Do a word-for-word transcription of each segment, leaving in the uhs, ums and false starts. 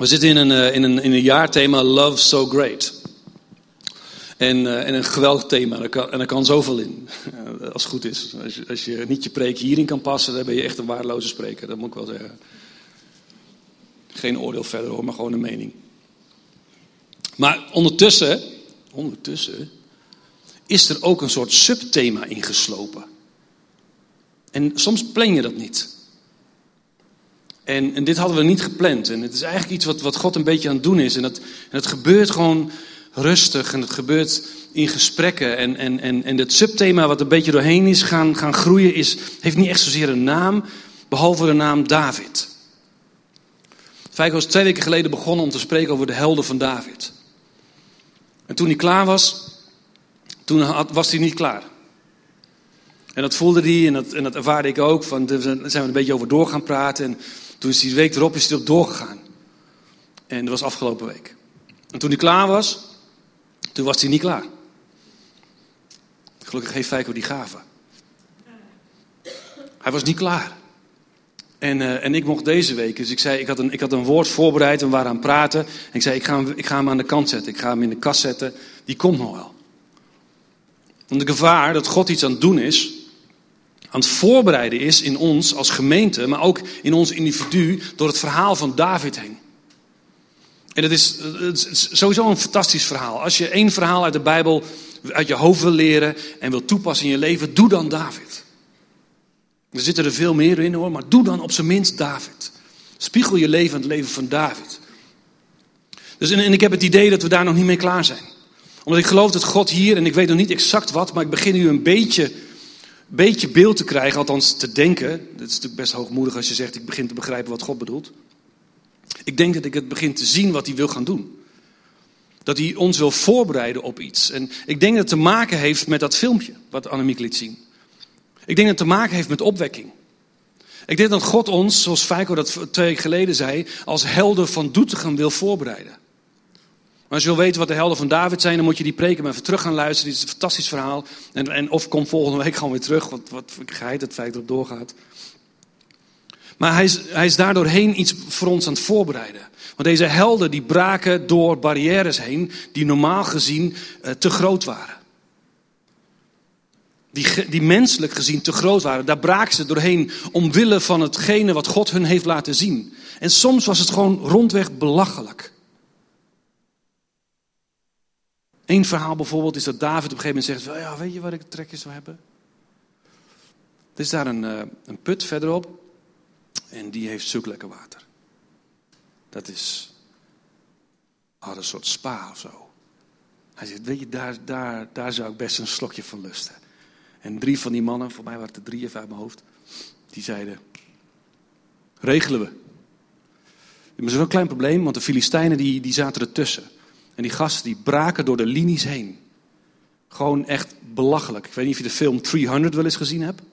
We zitten in een, uh, in een, in een jaarthema Love So Great. En, uh, en een geweldig thema. En er kan, en er kan zoveel in. Uh, als het goed is. Als je, als je niet je preek hierin kan passen, dan ben je echt een waardeloze spreker. Dat moet ik wel zeggen. Geen oordeel verder hoor, maar gewoon een mening. Maar ondertussen, ondertussen is er ook een soort subthema ingeslopen. En soms plan je dat niet. En, en dit hadden we niet gepland. En het is eigenlijk iets wat, wat God een beetje aan het doen is. En het, en het gebeurt gewoon rustig. En het gebeurt in gesprekken. En, en, en, en het subthema wat een beetje doorheen is gaan, gaan groeien, is, heeft niet echt zozeer een naam. Behalve de naam David. Feiko was twee weken geleden begonnen om te spreken over de helden van David. En toen hij klaar was, toen had, was hij niet klaar. En dat voelde hij en dat, en dat ervaarde ik ook. Van, daar zijn we een beetje over door gaan praten. En toen is hij de week erop is hij erop doorgegaan. En dat was afgelopen week. En toen hij klaar was, toen was hij niet klaar. Gelukkig heeft Feiko die gave. Hij was niet klaar. En, uh, en ik mocht deze week, dus ik zei, ik had een, ik had een woord voorbereid en we waren aan het praten. En ik zei, ik ga, hem, ik ga hem aan de kant zetten. Ik ga hem in de kast zetten. Die komt nog wel. Want de gevaar dat God iets aan het doen is, aan het voorbereiden is in ons als gemeente, maar ook in ons individu, door het verhaal van David heen. En het is, het is sowieso een fantastisch verhaal. Als je één verhaal uit de Bijbel uit je hoofd wil leren en wil toepassen in je leven, doe dan David. Er zitten er veel meer in hoor, maar doe dan op zijn minst David. Spiegel je leven aan het leven van David. Dus en, en ik heb het idee dat we daar nog niet mee klaar zijn. Omdat ik geloof dat God hier, en ik weet nog niet exact wat, maar ik begin nu een beetje, beetje beeld te krijgen, althans te denken. Dat is natuurlijk best hoogmoedig als je zegt, ik begin te begrijpen wat God bedoelt. Ik denk dat ik het begin te zien wat hij wil gaan doen. Dat hij ons wil voorbereiden op iets. En ik denk dat het te maken heeft met dat filmpje, wat Annemiek liet zien. Ik denk dat het te maken heeft met opwekking. Ik denk dat God ons, zoals Feiko dat twee weken geleden zei, als helden van Doetinchem wil voorbereiden. Maar als je wil weten wat de helden van David zijn, dan moet je die preken maar even terug gaan luisteren. Dit is een fantastisch verhaal. En, en of kom volgende week gewoon weer terug, wat, wat geheid het feit erop doorgaat. Maar hij is, hij is daardoorheen iets voor ons aan het voorbereiden. Want deze helden die braken door barrières heen die normaal gezien uh, te groot waren. Die, die menselijk gezien te groot waren. Daar braken ze doorheen omwille van hetgene wat God hun heeft laten zien. En soms was het gewoon rondweg belachelijk. Eén verhaal bijvoorbeeld is dat David op een gegeven moment zegt, ja, weet je waar ik trekjes zou hebben? Er is daar een, uh, een put verderop. En die heeft zulk lekker water. Dat is oh, een soort spa of zo. Hij zegt, weet je, daar, daar, daar zou ik best een slokje van lusten. En drie van die mannen, voor mij waren het er drie even uit mijn hoofd, die zeiden, regelen we. Maar er is wel een klein probleem, want de Filistijnen die, die zaten ertussen. En die gasten die braken door de linies heen. Gewoon echt belachelijk. Ik weet niet of je de film driehonderd wel eens gezien hebt.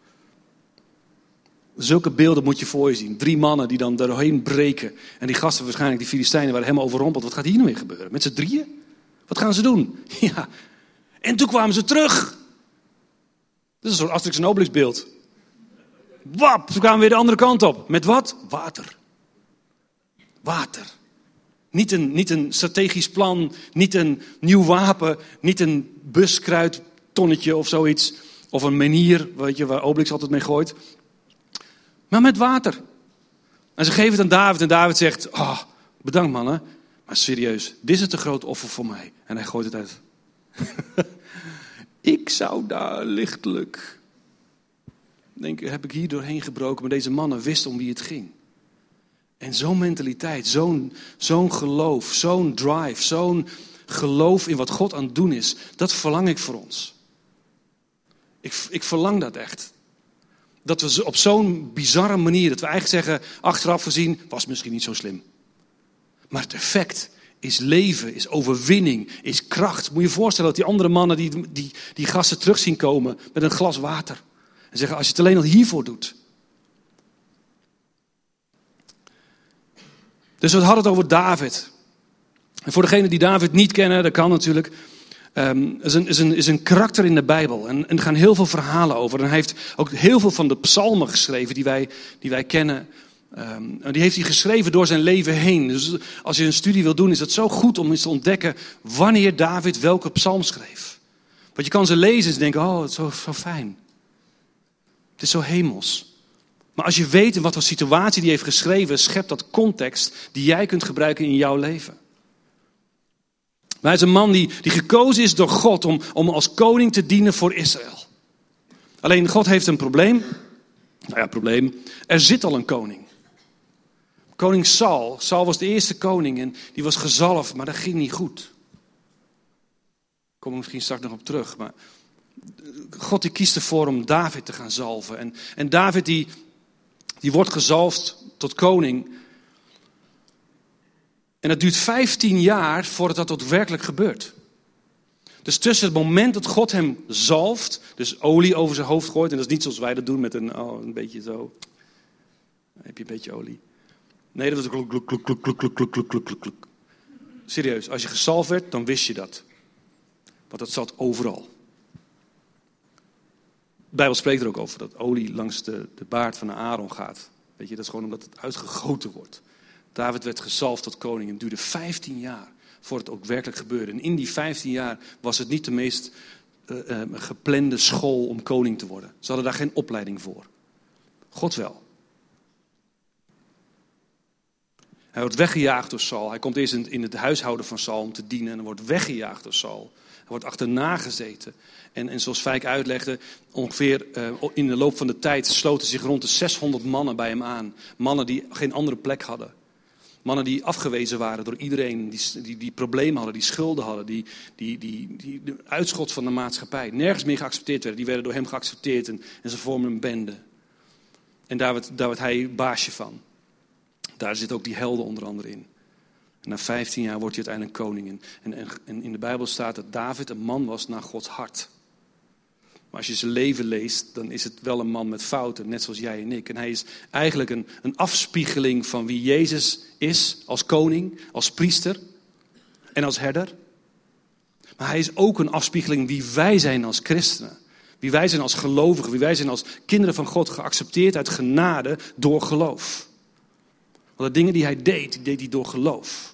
Zulke beelden moet je voor je zien. Drie mannen die dan doorheen breken. En die gasten, waarschijnlijk die Filistijnen, waren helemaal overrompeld. Wat gaat hier nou weer gebeuren? Met z'n drieën? Wat gaan ze doen? Ja. En toen kwamen ze terug. Dat is een soort Asterix en Obelix beeld. Wap, ze kwamen weer de andere kant op. Met wat? Water. Water. Niet een, niet een strategisch plan, niet een nieuw wapen, niet een buskruidtonnetje of zoiets. Of een manier, weet je, waar Obelix altijd mee gooit. Maar met water. En ze geven het aan David en David zegt, oh, bedankt mannen, maar serieus, dit is het te groot offer voor mij. En hij gooit het uit. Ik zou daar lichtelijk, denk ik, heb ik hier doorheen gebroken, maar deze mannen wisten om wie het ging. En zo'n mentaliteit, zo'n, zo'n geloof, zo'n drive, zo'n geloof in wat God aan het doen is, dat verlang ik voor ons. Ik, ik verlang dat echt. Dat we op zo'n bizarre manier, dat we eigenlijk zeggen, achteraf gezien, was misschien niet zo slim. Maar het effect is leven, is overwinning, is kracht. Moet je je voorstellen dat die andere mannen die, die, die gasten terug zien komen met een glas water. En zeggen, als je het alleen al hiervoor doet. Dus we hadden het over David. En voor degenen die David niet kennen, dat kan natuurlijk. Um, is, een, is, een, is een karakter in de Bijbel. En, en er gaan heel veel verhalen over. En hij heeft ook heel veel van de psalmen geschreven die wij, die wij kennen. Um, die heeft hij geschreven door zijn leven heen. Dus als je een studie wil doen, is het zo goed om eens te ontdekken wanneer David welke psalm schreef. Want je kan ze lezen en denken, oh, het is zo, zo fijn. Het is zo hemels. Maar als je weet in wat voor situatie die heeft geschreven, schept dat context die jij kunt gebruiken in jouw leven. Maar hij is een man die, die gekozen is door God om, om als koning te dienen voor Israël. Alleen God heeft een probleem. Nou ja, probleem. Er zit al een koning. Koning Saul. Saul was de eerste koning en die was gezalfd, maar dat ging niet goed. Daar kom ik misschien straks nog op terug. Maar God die kiest ervoor om David te gaan zalven. En, en David die, die wordt gezalfd tot koning. En dat duurt vijftien jaar voordat dat ook werkelijk gebeurt. Dus tussen het moment dat God hem zalft, dus olie over zijn hoofd gooit, en dat is niet zoals wij dat doen met een, oh, een beetje zo. Dan heb je een beetje olie. Nee, dat was kluk, kluk, kluk, kluk, kluk, kluk, kluk, kluk, kluk, kluk. Serieus, als je gezalfd werd, dan wist je dat. Want dat zat overal. De Bijbel spreekt er ook over dat olie langs de, de baard van Aaron gaat. Weet je, dat is gewoon omdat het uitgegoten wordt. David werd gezalfd tot koning en het duurde vijftien jaar voordat het ook werkelijk gebeurde. En in die vijftien jaar was het niet de meest uh, uh, geplande school om koning te worden. Ze hadden daar geen opleiding voor. God wel. Hij wordt weggejaagd door Saul. Hij komt eerst in het huishouden van Saul om te dienen en hij wordt weggejaagd door Saul. Hij wordt achterna gezeten. En, en zoals Fijk uitlegde, ongeveer uh, in de loop van de tijd sloten zich rond de zeshonderd mannen bij hem aan. Mannen die geen andere plek hadden. Mannen die afgewezen waren door iedereen, die, die, die problemen hadden, die schulden hadden, die, die, die, die de uitschot van de maatschappij. Nergens meer geaccepteerd werden. Die werden door hem geaccepteerd en, en ze vormden een bende. En daar werd, daar werd hij baasje van. Daar zitten ook die helden onder andere in. En na vijftien jaar wordt hij uiteindelijk koning. En, en, en in de Bijbel staat dat David een man was naar Gods hart. Maar als je zijn leven leest, dan is het wel een man met fouten, net zoals jij en ik. En hij is eigenlijk een, een afspiegeling van wie Jezus is als koning, als priester en als herder. Maar hij is ook een afspiegeling wie wij zijn als christenen. Wie wij zijn als gelovigen, wie wij zijn als kinderen van God, geaccepteerd uit genade door geloof. Want de dingen die hij deed, die deed hij door geloof.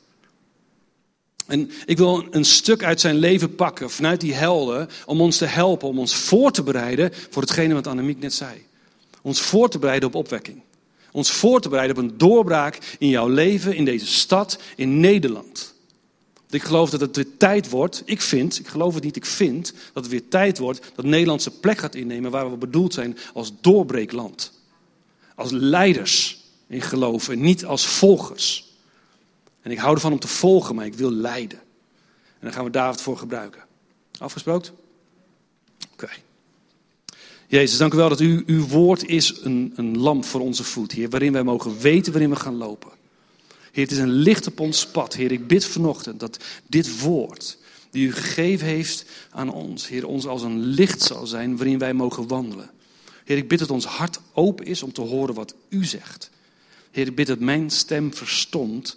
En ik wil een stuk uit zijn leven pakken, vanuit die helden, om ons te helpen, om ons voor te bereiden voor hetgene wat Annemiek net zei. Ons voor te bereiden op opwekking. Ons voor te bereiden op een doorbraak in jouw leven, in deze stad, in Nederland. Ik geloof dat het weer tijd wordt, ik vind, ik geloof het niet, ik vind, dat het weer tijd wordt dat Nederland zijn plek gaat innemen waar we bedoeld zijn als doorbreekland. Als leiders in geloof en niet als volgers. En ik hou ervan om te volgen, maar ik wil leiden. En daar gaan we David voor gebruiken. Afgesproken? Oké. Okay. Jezus, dank u wel dat u, uw woord is een, een lamp voor onze voet, Heer. Waarin wij mogen weten waarin we gaan lopen. Heer, het is een licht op ons pad. Heer, ik bid vanochtend dat dit woord die u gegeven heeft aan ons, Heer, ons als een licht zal zijn waarin wij mogen wandelen. Heer, ik bid dat ons hart open is om te horen wat u zegt. Heer, ik bid dat mijn stem verstond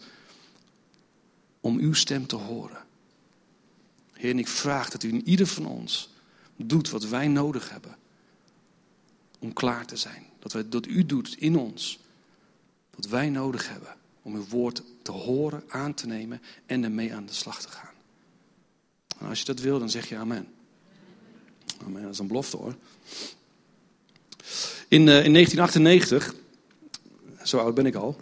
om uw stem te horen. Heer, en ik vraag dat u in ieder van ons doet wat wij nodig hebben om klaar te zijn. Dat, wij, dat u doet in ons wat wij nodig hebben om uw woord te horen, aan te nemen en ermee aan de slag te gaan. En als je dat wil, dan zeg je amen. Amen, dat is een belofte hoor. In, uh, in negentien achtennegentig, zo oud ben ik al,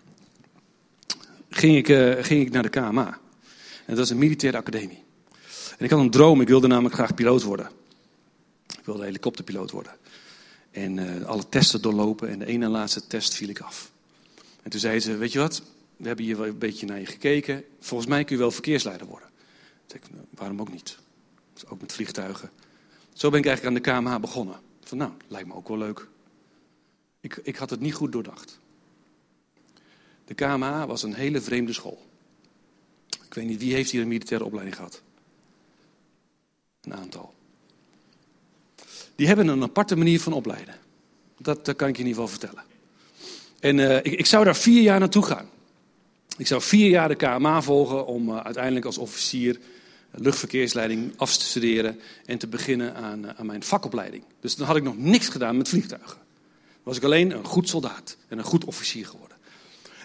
ging ik, uh, ging ik naar de K M A. En dat was een militaire academie. En ik had een droom, ik wilde namelijk graag piloot worden. Ik wilde helikopterpiloot worden. En uh, alle testen doorlopen en de ene en laatste test viel ik af. En toen zei ze, weet je wat, we hebben hier wel een beetje naar je gekeken. Volgens mij kun je wel verkeersleider worden. Toen zei ik, nou, waarom ook niet? Dus ook met vliegtuigen. Zo ben ik eigenlijk aan de K M A begonnen. Van nou, lijkt me ook wel leuk. Ik, ik had het niet goed doordacht. De K M A was een hele vreemde school. Ik weet niet, wie heeft hier een militaire opleiding gehad? Een aantal. Die hebben een aparte manier van opleiden. Dat, dat kan ik je in ieder geval vertellen. En uh, ik, ik zou daar vier jaar naartoe gaan. Ik zou vier jaar de K M A volgen om uh, uiteindelijk als officier uh, luchtverkeersleiding af te studeren en te beginnen aan, uh, aan mijn vakopleiding. Dus dan had ik nog niks gedaan met vliegtuigen. Dan was ik alleen een goed soldaat en een goed officier geworden.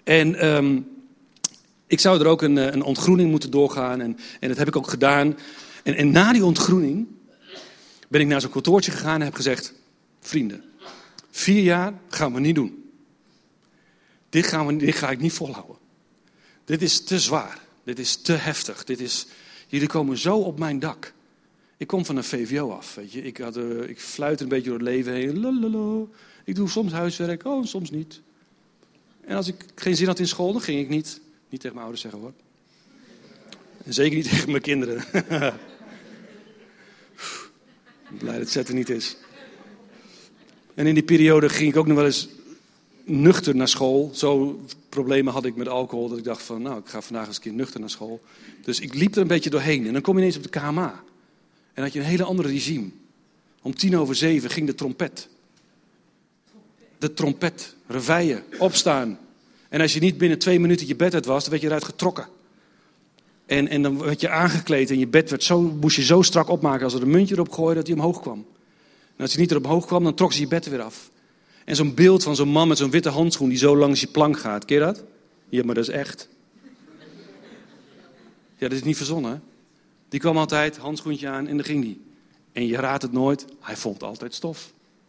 En um, ik zou er ook een, een ontgroening moeten doorgaan. En, en dat heb ik ook gedaan. En, en na die ontgroening ben ik naar zo'n kantoortje gegaan en heb gezegd... Vrienden, vier jaar gaan we niet doen. Dit, gaan we, dit ga ik niet volhouden. Dit is te zwaar. Dit is te heftig. Dit is, jullie komen zo op mijn dak. Ik kom van een V V O af. Weet je. Ik, had, uh, ik fluit een beetje door het leven heen. Lalala. Ik doe soms huiswerk, oh, soms niet. En als ik geen zin had in school, dan ging ik niet. Niet tegen mijn ouders zeggen hoor. En zeker niet tegen mijn kinderen. Blij dat het er niet is. En in die periode ging ik ook nog wel eens nuchter naar school. Zo problemen had ik met alcohol dat ik dacht van, nou, ik ga vandaag eens een keer nuchter naar school. Dus ik liep er een beetje doorheen. En dan kom je ineens op de K M A. En dan had je een hele andere regime. Om tien over zeven ging de trompet. De trompet, reveille, opstaan. En als je niet binnen twee minuten je bed uit was, dan werd je eruit getrokken. En, en dan werd je aangekleed en je bed werd zo, moest je zo strak opmaken als er een muntje erop gooide dat hij omhoog kwam. En als hij niet erop omhoog kwam, dan trok ze je bed er weer af. En zo'n beeld van zo'n man met zo'n witte handschoen die zo langs je plank gaat. Ken je dat? Ja, maar dat is echt. Ja, dat is niet verzonnen. Hè? Die kwam altijd, handschoentje aan en dan ging die. En je raadt het nooit, hij vond altijd stof.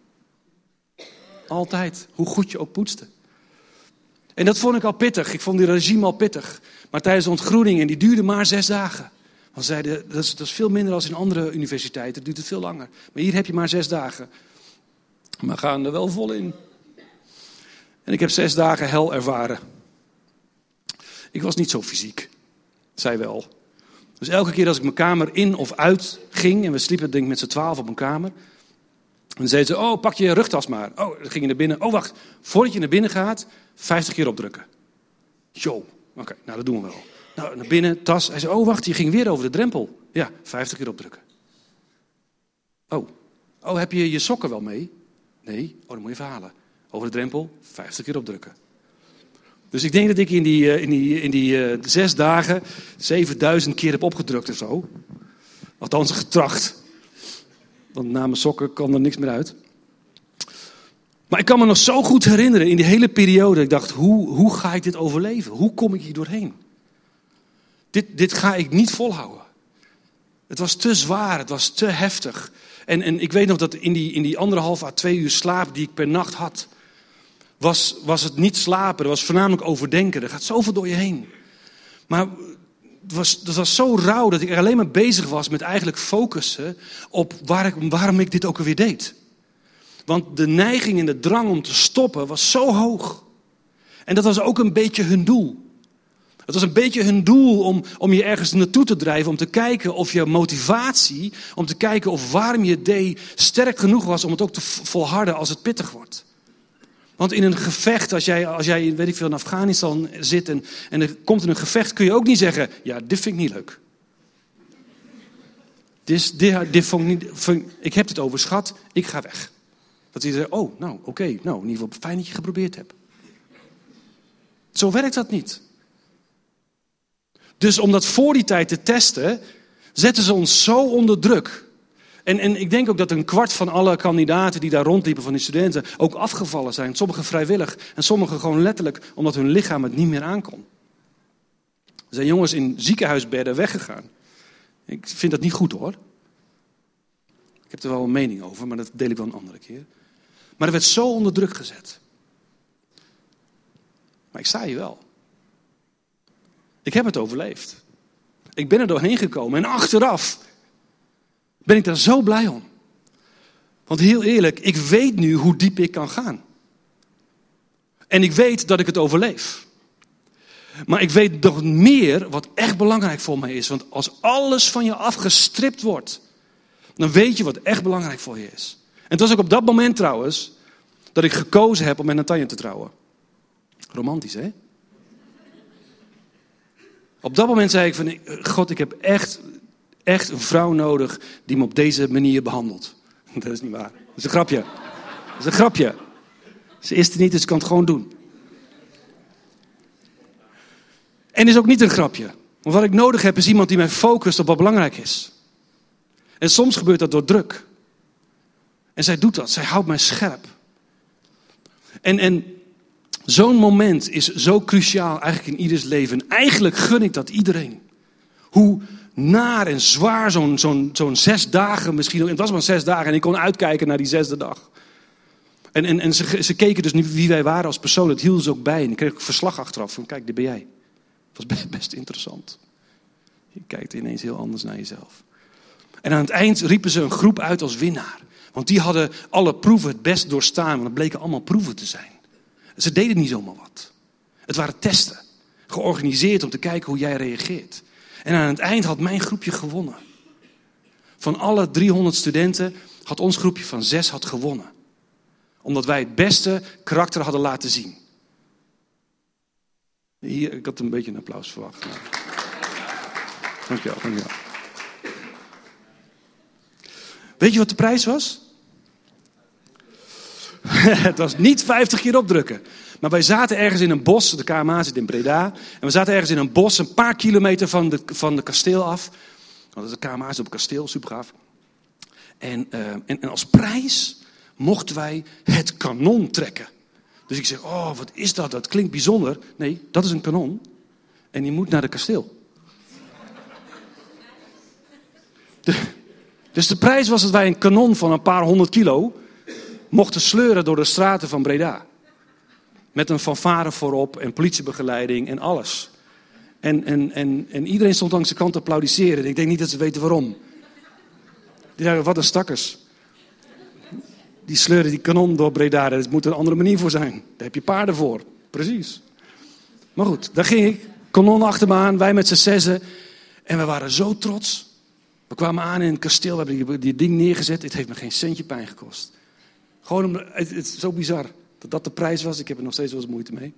Altijd, hoe goed je ook poetste. En dat vond ik al pittig. Ik vond die regime al pittig. Maar tijdens de ontgroening, en die duurde maar zes dagen. Want zeiden, dat is, dat is veel minder dan in andere universiteiten. Het duurt het veel langer. Maar hier heb je maar zes dagen. Maar gaan er wel vol in. En ik heb zes dagen hel ervaren. Ik was niet zo fysiek. Zij wel. Dus elke keer als ik mijn kamer in of uit ging. En we sliepen denk ik met z'n twaalf op een kamer. En dan zeiden ze, oh, pak je rugtas maar. Oh, dan ging je naar binnen. Oh, wacht, voordat je naar binnen gaat, vijftig keer opdrukken. Yo, oké, okay, nou dat doen we wel. Nou, naar binnen, tas. Hij zei, oh, wacht, je ging weer over de drempel. Ja, vijftig keer opdrukken. Oh, oh, heb je je sokken wel mee? Nee, oh, dan moet je verhalen. Over de drempel, vijftig keer opdrukken. Dus ik denk dat ik in die, in die, in die uh, zes dagen zevenduizend keer heb opgedrukt of zo. Althans, getracht. Want na mijn sokken kwam er niks meer uit. Maar ik kan me nog zo goed herinneren in die hele periode. Ik dacht, hoe, hoe ga ik dit overleven? Hoe kom ik hier doorheen? Dit, dit ga ik niet volhouden. Het was te zwaar, het was te heftig. En, en ik weet nog dat in die, in die anderhalf à twee uur slaap die ik per nacht had... Was, was het niet slapen, dat was voornamelijk overdenken. Er gaat zoveel door je heen. Maar... Het was, het was zo rauw dat ik er alleen maar bezig was met eigenlijk focussen op waar ik, waarom ik dit ook alweer deed. Want de neiging en de drang om te stoppen was zo hoog. En dat was ook een beetje hun doel. Het was een beetje hun doel om, om je ergens naartoe te drijven. Om te kijken of je motivatie, om te kijken of waarom je het deed sterk genoeg was om het ook te volharden als het pittig wordt. Want in een gevecht, als jij, als jij weet ik veel, in Afghanistan zit en, en er komt in een gevecht, kun je ook niet zeggen, ja, dit vind ik niet leuk. Dit, dit, dit vond ik, niet, vond, ik heb het overschat, ik ga weg. Dat hij zegt, oh, nou, oké, okay, nou, in ieder geval fijn dat je geprobeerd hebt. Zo werkt dat niet. Dus om dat voor die tijd te testen, zetten ze ons zo onder druk. En, en ik denk ook dat een kwart van alle kandidaten die daar rondliepen, van die studenten, ook afgevallen zijn. Sommigen vrijwillig en sommigen gewoon letterlijk omdat hun lichaam het niet meer aankon. Er zijn jongens in ziekenhuisbedden weggegaan. Ik vind dat niet goed hoor. Ik heb er wel een mening over, maar dat deel ik wel een andere keer. Maar er werd zo onder druk gezet. Maar ik sta hier wel. Ik heb het overleefd. Ik ben er doorheen gekomen en achteraf ben ik daar zo blij om. Want heel eerlijk, ik weet nu hoe diep ik kan gaan. En ik weet dat ik het overleef. Maar ik weet nog meer wat echt belangrijk voor mij is. Want als alles van je afgestript wordt, dan weet je wat echt belangrijk voor je is. En het was ook op dat moment trouwens, dat ik gekozen heb om met Natanja te trouwen. Romantisch, hè? Op dat moment zei ik van, God, ik heb echt... Echt een vrouw nodig die me op deze manier behandelt. Dat is niet waar. Dat is een grapje. Dat is een grapje. Ze is er niet, dus ik kan het gewoon doen. En is ook niet een grapje. Want wat ik nodig heb is iemand die mij focust op wat belangrijk is. En soms gebeurt dat door druk. En zij doet dat. Zij houdt mij scherp. En, en Zo'n moment is zo cruciaal eigenlijk in ieders leven. En eigenlijk gun ik dat iedereen. Hoe naar en zwaar zo'n, zo'n, zo'n zes dagen misschien... Het was maar zes dagen en ik kon uitkijken naar die zesde dag. En, en, en ze, ze keken dus niet wie wij waren als persoon. Dat hielden ze ook bij. En ik kreeg ook verslag achteraf van, kijk, dit ben jij. Dat was best, best interessant. Je kijkt ineens heel anders naar jezelf. En aan het eind riepen ze een groep uit als winnaar. Want die hadden alle proeven het best doorstaan. Want het bleken allemaal proeven te zijn. Ze deden niet zomaar wat. Het waren testen. Georganiseerd om te kijken hoe jij reageert. En aan het eind had mijn groepje gewonnen. Van alle driehonderd studenten had ons groepje van zes had gewonnen. Omdat wij het beste karakter hadden laten zien. Hier, ik had een beetje een applaus verwacht. Dankjewel, dankjewel. Weet je wat de prijs was? Het was niet vijftig keer opdrukken. Maar wij zaten ergens in een bos, de K M A zit in Breda. En we zaten ergens in een bos, een paar kilometer van de, van de kasteel af. Want de K M A is op een kasteel, super gaaf. En, uh, en, en als prijs mochten wij het kanon trekken. Dus ik zeg, oh wat is dat, dat klinkt bijzonder. Nee, dat is een kanon. En die moet naar de kasteel. De, dus de prijs was dat wij een kanon van een paar honderd kilo mochten sleuren door de straten van Breda. Met een fanfare voorop en politiebegeleiding en alles. En, en, en, en iedereen stond langs de kant te applaudisseren. Ik denk niet dat ze weten waarom. Die dachten, wat een stakkers. Die sleuren die kanon door Breda. Er moet een andere manier voor zijn. Daar heb je paarden voor. Precies. Maar goed, daar ging ik. Kanon achter me aan, wij met z'n zessen. En we waren zo trots. We kwamen aan in het kasteel. We hebben die, die ding neergezet. Het heeft me geen centje pijn gekost. Gewoon, om, het, het is zo bizar dat dat de prijs was. Ik heb er nog steeds wel eens moeite mee.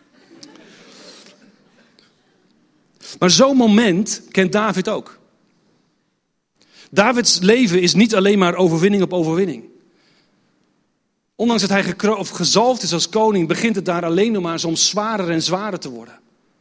Maar zo'n moment kent David ook. Davids leven is niet alleen maar overwinning op overwinning. Ondanks dat hij gekro- of gezalfd is als koning, begint het daar alleen nog maar soms zwaarder en zwaarder te worden.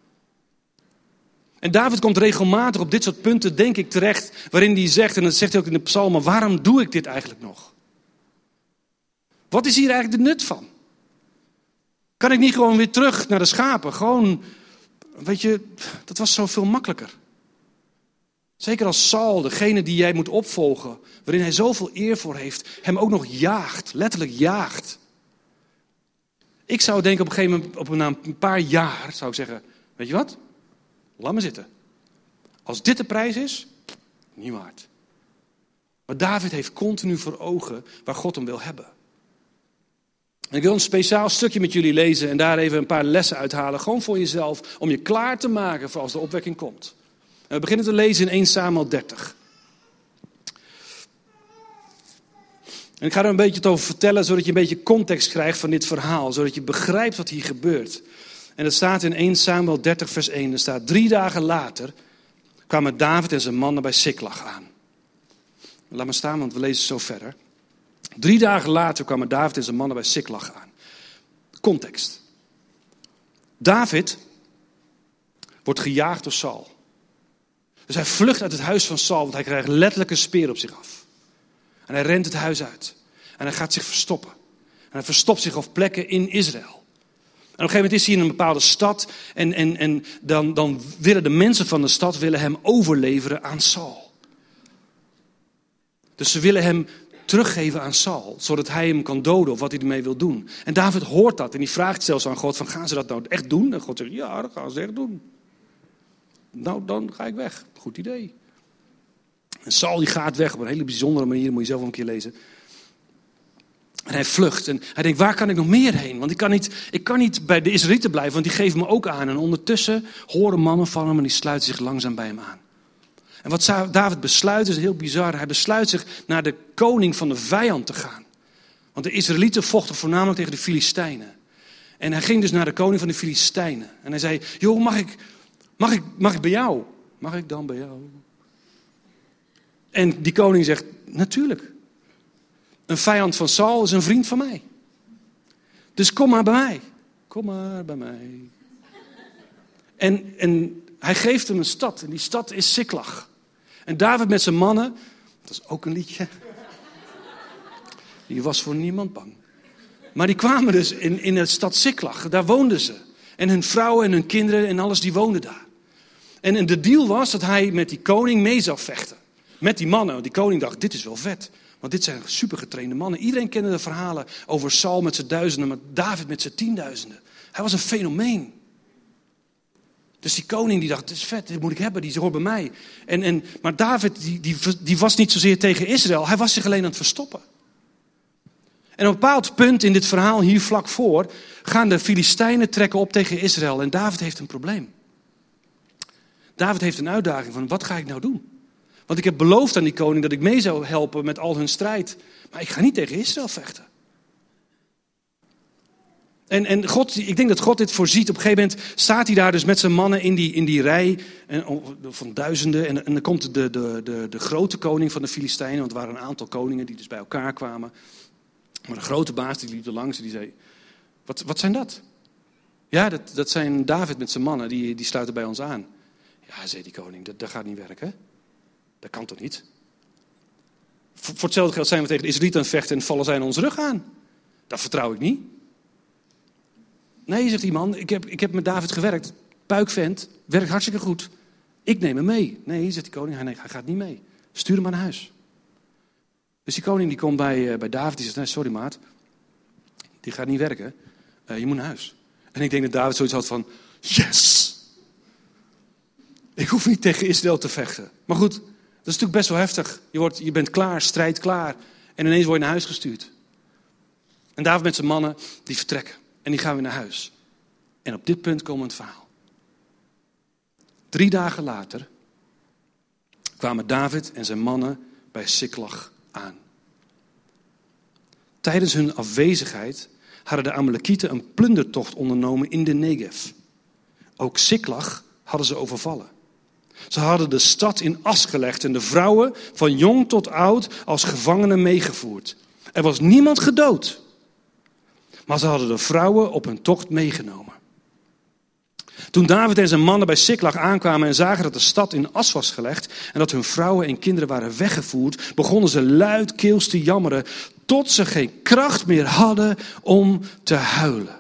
En David komt regelmatig op dit soort punten, denk ik, terecht, waarin hij zegt, en dat zegt hij ook in de psalmen, waarom doe ik dit eigenlijk nog? Wat is hier eigenlijk de nut van? Kan ik niet gewoon weer terug naar de schapen? Gewoon, weet je, dat was zoveel makkelijker. Zeker als Saul, degene die jij moet opvolgen, waarin hij zoveel eer voor heeft, hem ook nog jaagt, letterlijk jaagt. Ik zou denken op een gegeven moment, op na een paar jaar, zou ik zeggen, weet je wat? Laat me zitten. Als dit de prijs is, niet waard. Maar David heeft continu voor ogen waar God hem wil hebben. En ik wil een speciaal stukje met jullie lezen en daar even een paar lessen uithalen. Gewoon voor jezelf, om je klaar te maken voor als de opwekking komt. En we beginnen te lezen in Eerste Samuel dertig. En ik ga er een beetje het over vertellen, zodat je een beetje context krijgt van dit verhaal. Zodat je begrijpt wat hier gebeurt. En dat staat in Eerste Samuel dertig vers één. Er staat, drie dagen later kwamen David en zijn mannen bij Siklag aan. Laat maar staan, want we lezen zo verder. Drie dagen later kwamen David en zijn mannen bij Siklag aan. Context. David wordt gejaagd door Saul. Dus hij vlucht uit het huis van Saul, want hij krijgt letterlijk een speer op zich af. En hij rent het huis uit. En hij gaat zich verstoppen. En hij verstopt zich op plekken in Israël. En op een gegeven moment is hij in een bepaalde stad. En, en, en dan, dan willen de mensen van de stad willen hem overleveren aan Saul. Dus ze willen hem teruggeven aan Saul, zodat hij hem kan doden of wat hij ermee wil doen. En David hoort dat en die vraagt zelfs aan God van, gaan ze dat nou echt doen? En God zegt, ja, dat gaan ze echt doen. Nou, dan ga ik weg. Goed idee. En Saul die gaat weg op een hele bijzondere manier, moet je zelf een keer lezen. En hij vlucht en hij denkt, waar kan ik nog meer heen? Want ik kan niet, ik kan niet bij de Israëlieten blijven, want die geven me ook aan. En ondertussen horen mannen van hem en die sluiten zich langzaam bij hem aan. En wat David besluit is heel bizar. Hij besluit zich naar de koning van de vijand te gaan. Want de Israëlieten vochten voornamelijk tegen de Filistijnen. En hij ging dus naar de koning van de Filistijnen. En hij zei, joh, mag ik, mag ik, mag ik bij jou? Mag ik dan bij jou? En die koning zegt, natuurlijk. Een vijand van Saul is een vriend van mij. Dus kom maar bij mij. Kom maar bij mij. En, en hij geeft hem een stad. En die stad is Siklag. En David met zijn mannen, dat is ook een liedje. Die was voor niemand bang. Maar die kwamen dus in, in de stad Siklag. Daar woonden ze. En hun vrouwen en hun kinderen en alles, die woonden daar. En, en de deal was dat hij met die koning mee zou vechten. Met die mannen. Want die koning dacht, dit is wel vet. Want dit zijn supergetrainde mannen. Iedereen kende de verhalen over Saul met zijn duizenden, maar David met zijn tienduizenden. Hij was een fenomeen. Dus die koning die dacht, dit is vet, dit moet ik hebben, die hoort bij mij. En, en, maar David die, die, die was niet zozeer tegen Israël, hij was zich alleen aan het verstoppen. En op een bepaald punt in dit verhaal hier vlak voor gaan de Filistijnen trekken op tegen Israël. En David heeft een probleem. David heeft een uitdaging van, wat ga ik nou doen? Want ik heb beloofd aan die koning dat ik mee zou helpen met al hun strijd. Maar ik ga niet tegen Israël vechten. En, en God, ik denk dat God dit voorziet. Op een gegeven moment staat hij daar dus met zijn mannen in die, in die rij en, van duizenden. En, en dan komt de, de, de, de grote koning van de Filistijnen. Want er waren een aantal koningen die dus bij elkaar kwamen. Maar de grote baas die liep er langs en die zei, wat, wat zijn dat? Ja, dat, dat zijn David met zijn mannen, die, die sluiten bij ons aan. Ja, zei die koning, dat, dat gaat niet werken. Dat kan toch niet? Voor, voor hetzelfde geld zijn we tegen de Israëlieten aan het vechten en vallen zij aan onze rug aan. Dat vertrouw ik niet. Nee, zegt die man, ik heb, ik heb met David gewerkt. Puikvent, werkt hartstikke goed. Ik neem hem mee. Nee, zegt die koning, hij, nee, hij gaat niet mee. Stuur hem maar naar huis. Dus die koning die komt bij, uh, bij David, die zegt, nee, sorry maat. Die gaat niet werken. Uh, je moet naar huis. En ik denk dat David zoiets had van, yes! Ik hoef niet tegen Israël te vechten. Maar goed, dat is natuurlijk best wel heftig. Je, wordt, je bent klaar, strijd klaar. En ineens word je naar huis gestuurd. En David met zijn mannen, die vertrekken. En die gaan weer naar huis. En op dit punt komt het verhaal. Drie dagen later kwamen David en zijn mannen bij Siklag aan. Tijdens hun afwezigheid hadden de Amalekieten een plundertocht ondernomen in de Negev. Ook Siklag hadden ze overvallen. Ze hadden de stad in as gelegd en de vrouwen van jong tot oud als gevangenen meegevoerd. Er was niemand gedood. Maar ze hadden de vrouwen op hun tocht meegenomen. Toen David en zijn mannen bij Siklag aankwamen en zagen dat de stad in as was gelegd en dat hun vrouwen en kinderen waren weggevoerd, begonnen ze luidkeels te jammeren tot ze geen kracht meer hadden om te huilen.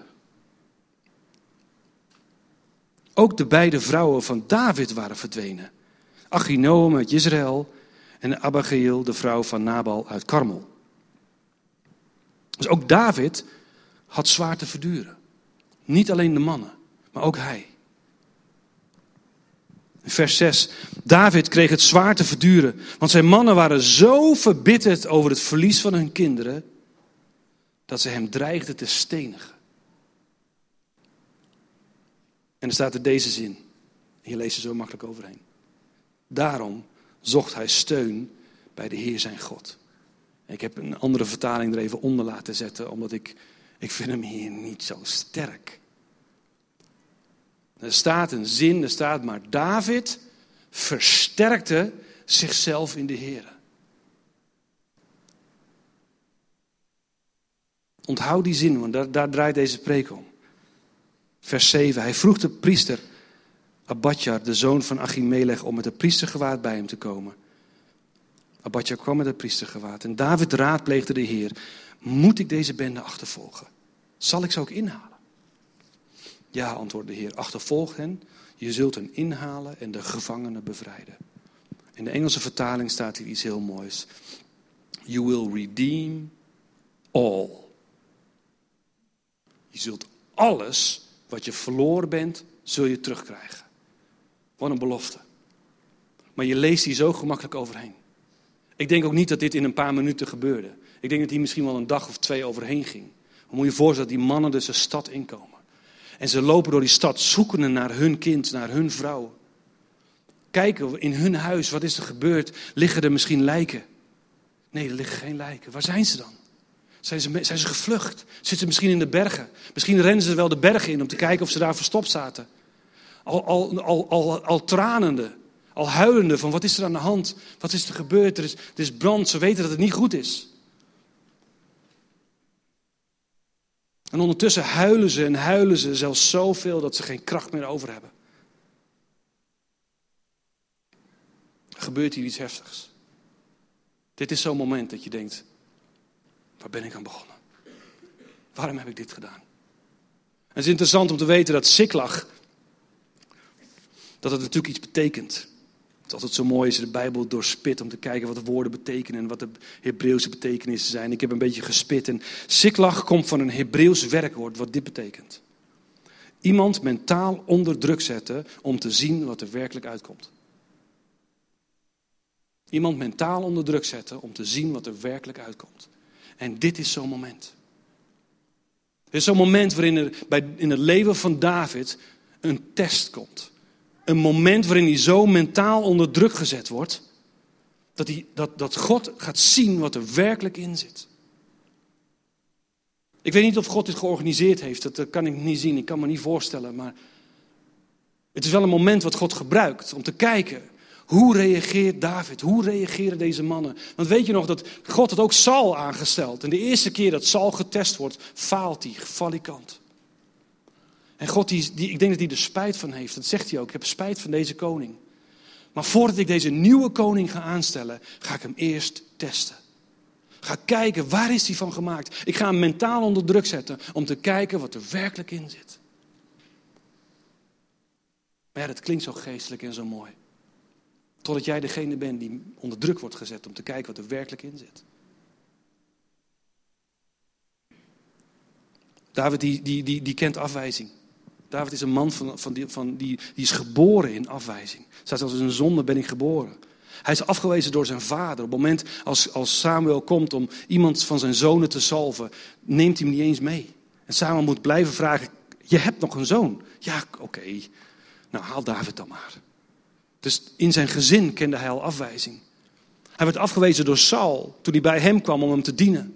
Ook de beide vrouwen van David waren verdwenen. Achinoam uit Jezreel en Abigail, de vrouw van Nabal uit Karmel. Dus ook David had zwaar te verduren. Niet alleen de mannen, maar ook hij. Vers zes. David kreeg het zwaar te verduren, want zijn mannen waren zo verbitterd over het verlies van hun kinderen, dat ze hem dreigden te stenigen. En er staat er deze zin. Hier lees je zo makkelijk overheen. Daarom zocht hij steun bij de Heer zijn God. Ik heb een andere vertaling er even onder laten zetten, omdat ik, ik vind hem hier niet zo sterk. Er staat een zin, er staat maar David versterkte zichzelf in de Heer. Onthoud die zin, want daar, daar draait deze preek om. Vers zeven. Hij vroeg de priester Abadjar, de zoon van Achimelech, om met het priestergewaad bij hem te komen. Abadjar kwam met het priestergewaad en David raadpleegde de Heer. Moet ik deze bende achtervolgen? Zal ik ze ook inhalen? Ja, antwoordde de Heer, achtervolg hen. Je zult hen inhalen en de gevangenen bevrijden. In de Engelse vertaling staat hier iets heel moois. You will redeem all. Je zult alles wat je verloren bent, zul je terugkrijgen. Wat een belofte. Maar je leest hier zo gemakkelijk overheen. Ik denk ook niet dat dit in een paar minuten gebeurde. Ik denk dat hier misschien wel een dag of twee overheen ging. Dan moet je je voorstellen dat die mannen dus de stad inkomen. En ze lopen door die stad zoekende naar hun kind, naar hun vrouw. Kijken in hun huis, wat is er gebeurd? Liggen er misschien lijken? Nee, er liggen geen lijken. Waar zijn ze dan? Zijn ze, zijn ze gevlucht? Zitten ze misschien in de bergen? Misschien rennen ze wel de bergen in om te kijken of ze daar verstopt zaten. Al, al, al, al, al tranende, al huilende van wat is er aan de hand? Wat is er gebeurd? Er is, er is brand, ze weten dat het niet goed is. En ondertussen huilen ze en huilen ze zelfs zoveel dat ze geen kracht meer over hebben. Er gebeurt hier iets heftigs. Dit is zo'n moment dat je denkt, waar ben ik aan begonnen? Waarom heb ik dit gedaan? Het is interessant om te weten dat Siklag, dat het natuurlijk iets betekent. Het is altijd zo mooi als je de Bijbel doorspit om te kijken wat de woorden betekenen en wat de Hebreeuwse betekenissen zijn. Ik heb een beetje gespit en Siklag komt van een Hebreeuws werkwoord wat dit betekent. Iemand mentaal onder druk zetten om te zien wat er werkelijk uitkomt. Iemand mentaal onder druk zetten om te zien wat er werkelijk uitkomt. En dit is zo'n moment. Dit is zo'n moment waarin er bij, in het leven van David een test komt. Een moment waarin hij zo mentaal onder druk gezet wordt, dat, hij, dat, dat God gaat zien wat er werkelijk in zit. Ik weet niet of God dit georganiseerd heeft, dat kan ik niet zien, ik kan me niet voorstellen. Maar het is wel een moment wat God gebruikt om te kijken, hoe reageert David, hoe reageren deze mannen? Want weet je nog dat God had ook Saul aangesteld. En de eerste keer dat Saul getest wordt, faalt hij, valikant. En God, die, die, ik denk dat hij er spijt van heeft. Dat zegt hij ook. Ik heb spijt van deze koning. Maar voordat ik deze nieuwe koning ga aanstellen, ga ik hem eerst testen. Ga kijken, waar is hij van gemaakt? Ik ga hem mentaal onder druk zetten om te kijken wat er werkelijk in zit. Maar ja, dat klinkt zo geestelijk en zo mooi. Totdat jij degene bent die onder druk wordt gezet om te kijken wat er werkelijk in zit. David die, die, die, die kent afwijzing. David is een man van, van die, van die, die is geboren in afwijzing. Staat zelfs in een zonde ben ik geboren. Hij is afgewezen door zijn vader. Op het moment als, als Samuel komt om iemand van zijn zonen te salven, neemt hij hem niet eens mee. En Samuel moet blijven vragen, je hebt nog een zoon. Ja, oké. Okay. Nou, haal David dan maar. Dus in zijn gezin kende hij al afwijzing. Hij werd afgewezen door Saul toen hij bij hem kwam om hem te dienen.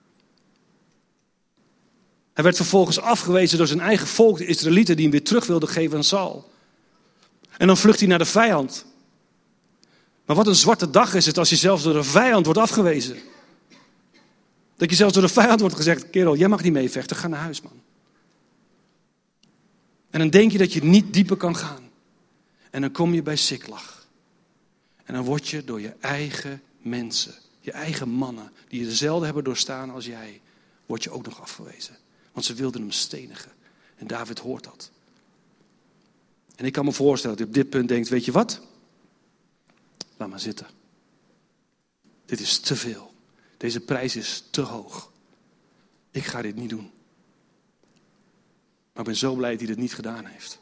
Hij werd vervolgens afgewezen door zijn eigen volk, de Israëlieten, die hem weer terug wilden geven aan Saul. En dan vlucht hij naar de vijand. Maar wat een zwarte dag is het als je zelfs door de vijand wordt afgewezen. Dat je zelfs door de vijand wordt gezegd, kerel, jij mag niet meevechten, ga naar huis, man. En dan denk je dat je niet dieper kan gaan. En dan kom je bij Siklag. En dan word je door je eigen mensen, je eigen mannen, die je dezelfde hebben doorstaan als jij, word je ook nog afgewezen. Want ze wilden hem stenigen. En David hoort dat. En ik kan me voorstellen dat hij op dit punt denkt, weet je wat? Laat maar zitten. Dit is te veel. Deze prijs is te hoog. Ik ga dit niet doen. Maar ik ben zo blij dat hij dit niet gedaan heeft.